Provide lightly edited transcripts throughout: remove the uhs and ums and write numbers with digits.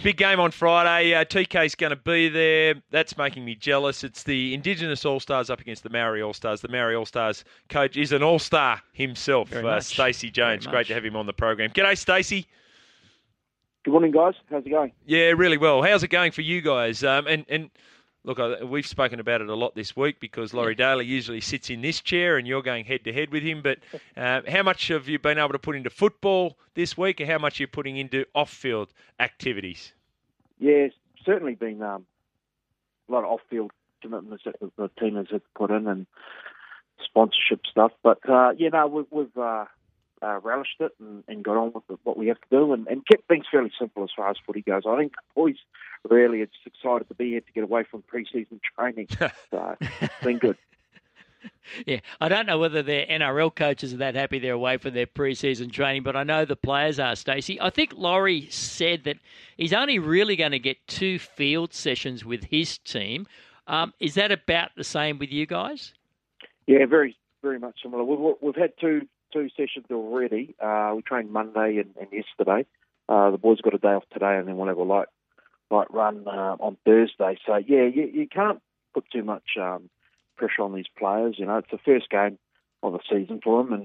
Big game on Friday. TK's going to be there. That's making me jealous. It's the Indigenous All-Stars up against the Maori All-Stars. The Maori All-Stars coach is an All-Star himself, Stacey Jones. Great to have him on the program. G'day, Stacey. Good morning, guys. How's it going? Yeah, really well. How's it going for you guys? And look, we've spoken about it a lot this week because Laurie Daly usually sits in this chair and you're going head-to-head with him. But how much have you been able to put into football this week and how much are you putting into off-field activities? Yeah, it's certainly been a lot of off-field commitments that the team has had to put in and sponsorship stuff. But, we've relished it and got on with what we have to do and kept things fairly simple as far as footy goes. I think the boys really are just excited to be here to get away from pre-season training. So it's been good. Yeah, I don't know whether their NRL coaches are that happy they're away from their pre-season training, but I know the players are, Stacey. I think Laurie said that he's only really going to get 2 field sessions with his team. Is that about the same with you guys? Yeah, very, very much similar. We've had two sessions already. We trained Monday and yesterday. The boys got a day off today, and then we'll have a light run on Thursday. So yeah, you can't put too much pressure on these players. You know, it's the first game of the season for them,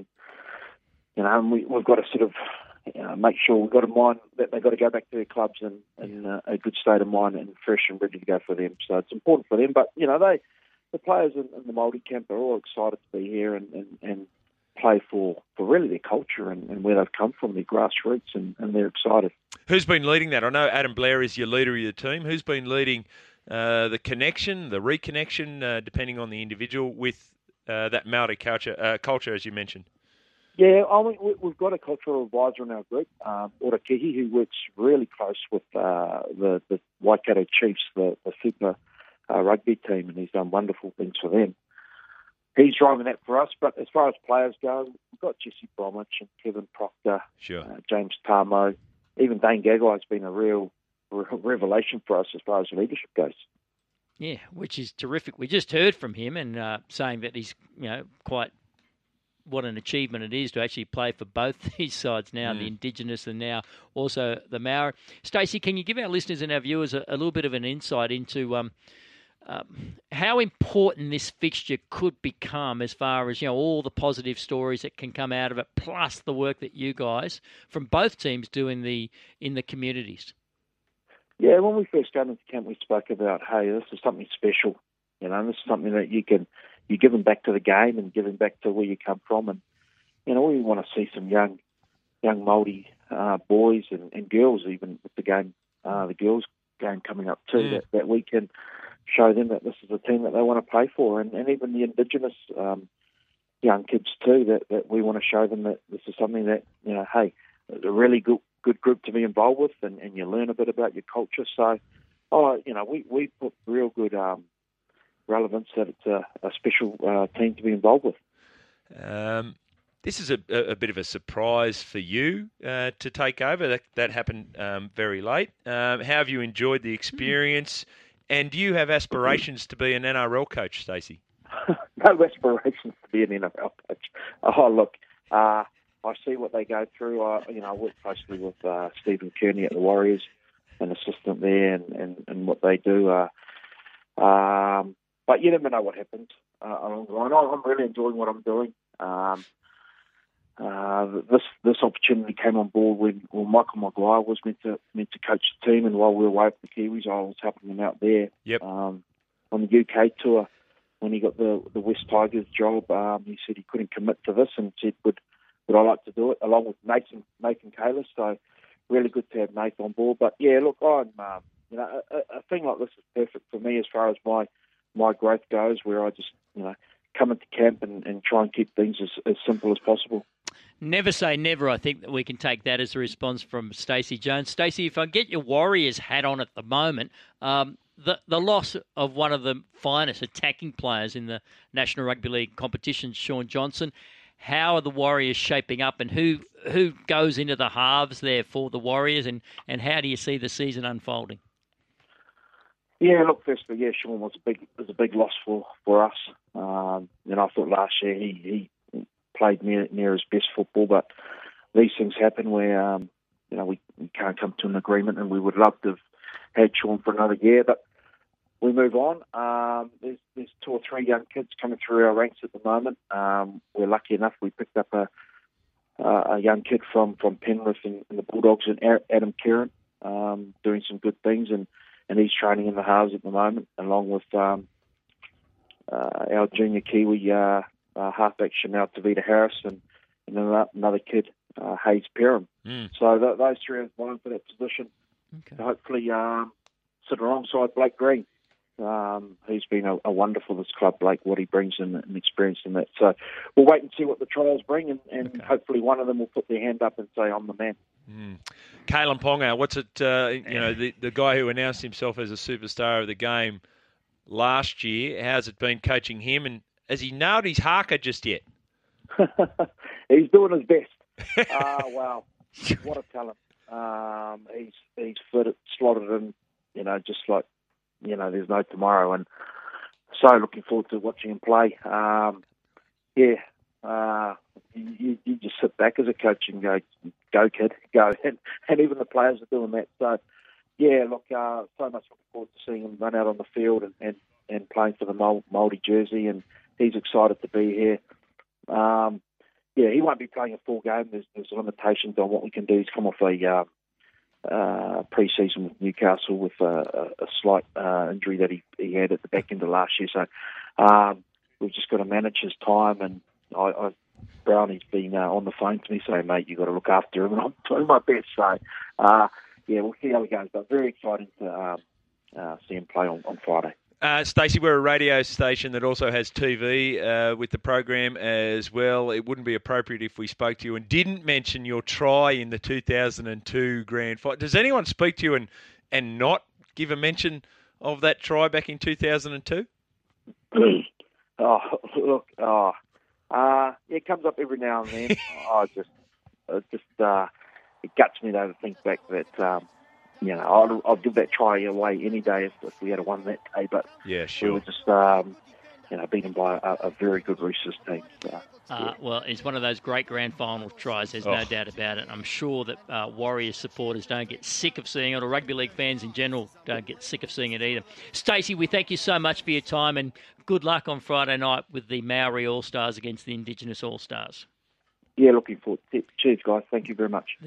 and we've got to sort of make sure we've got in mind that they've got to go back to their clubs in a good state of mind and fresh and ready to go for them. So it's important for them. But the players in the Māori camp are all excited to be here and play for really their culture and where they've come from, their grassroots, and they're excited. Who's been leading that? I know Adam Blair is your leader of your team. Who's been leading the connection, the reconnection, depending on the individual, with that Māori culture, as you mentioned? Yeah, we've got a cultural advisor in our group, Ora Kihi, who works really close with the Waikato Chiefs, the Super rugby team, and he's done wonderful things for them. He's driving that for us, but as far as players go, we've got Jesse Bromwich and Kevin Proctor, James Tamo. Even Dane Gagai has been a real revelation for us as far as leadership goes. Yeah, which is terrific. We just heard from him and saying that he's, quite what an achievement it is to actually play for both these sides now, the Indigenous and now also the Maori. Stacey, can you give our listeners and our viewers a little bit of an insight into how important this fixture could become as far as, all the positive stories that can come out of it, plus the work that you guys from both teams do in the communities? Yeah, when we first came into camp, we spoke about, hey, this is something special. This is something that you give them back to the game and give them back to where you come from. And, we want to see some young Māori boys and girls even with the game, the girls game coming up too, that we can show them that this is a team that they want to play for, and even the Indigenous young kids too, that we want to show them that this is something that, hey, it's a really good group to be involved with, and you learn a bit about your culture. So, we put real good relevance that it's a special team to be involved with. This is a bit of a surprise for you to take over. That happened very late. How have you enjoyed the experience? And do you have aspirations to be an NRL coach, Stacey? No aspirations to be an NRL coach. Oh, look, I see what they go through. I work closely with Stephen Kearney at the Warriors, an assistant there, and what they do. But you never know what happens along the line. I'm really enjoying what I'm doing. This opportunity came on board when Michael Maguire was meant to coach the team, and while we were away with the Kiwis, I was helping him out there. Yep. On the UK tour, when he got the West Tigers job, he said he couldn't commit to this, and said, would I like to do it along with Nathan Kalis? So really good to have Nathan on board. But yeah, look, I'm a thing like this is perfect for me as far as my growth goes, where I just come into camp and try and keep things as simple as possible. Never say never. I think that we can take that as a response from Stacey Jones. Stacey, if I get your Warriors hat on at the moment, the loss of one of the finest attacking players in the National Rugby League competition, Sean Johnson, how are the Warriors shaping up, and who goes into the halves there for the Warriors, and how do you see the season unfolding? Yeah, look, firstly, Sean was a big loss for us. I thought last year he played near his best football, but these things happen where we can't come to an agreement, and we would love to have had Sean for another year, but we move on. There's 2 or 3 young kids coming through our ranks at the moment. We're lucky enough we picked up a young kid from Penrith and the Bulldogs, and Adam Kieran, doing some good things, and he's training in the halves at the moment, along with our junior Kiwi halfback Chanel Tavita Harris, and another kid, Hayes Perham. So those 3 are vying for that position. Okay. Hopefully sit alongside Blake Green. He's been a wonderful this club, Blake, what he brings in and experience in that. So we'll wait and see what the trials bring, and hopefully one of them will put their hand up and say, I'm the man. Kalen Ponga, what's it, the guy who announced himself as a superstar of the game last year, how's it been coaching him, and has he nailed his haka just yet? He's doing his best. Wow, what a talent. He's slotted in, just like, there's no tomorrow, and so looking forward to watching him play. You just sit back as a coach and go kid, go, and even the players are doing that. So, look, so much looking forward to seeing him run out on the field and playing for the Māori jersey, and he's excited to be here. He won't be playing a full game. There's limitations on what we can do. He's come off a pre-season with Newcastle with a slight injury that he had at the back end of last year. So we've just got to manage his time. And Brownie's been on the phone to me saying, mate, you've got to look after him, and I'm doing my best. So, we'll see how he goes. But very exciting to see him play on Friday. Stacey, we're a radio station that also has TV with the program as well. It wouldn't be appropriate if we spoke to you and didn't mention your try in the 2002 Grand Final. Does anyone speak to you and not give a mention of that try back in 2002? It comes up every now and then. It guts me though to think back that. I'll give that try away any day if we had won that day. But we were just, beaten by a very good Roosters team. Well, it's one of those great grand final tries. There's no doubt about it. I'm sure that Warriors supporters don't get sick of seeing it, or rugby league fans in general don't get sick of seeing it either. Stacey, we thank you so much for your time, and good luck on Friday night with the Maori All-Stars against the Indigenous All-Stars. Looking forward. Cheers, guys. Thank you very much.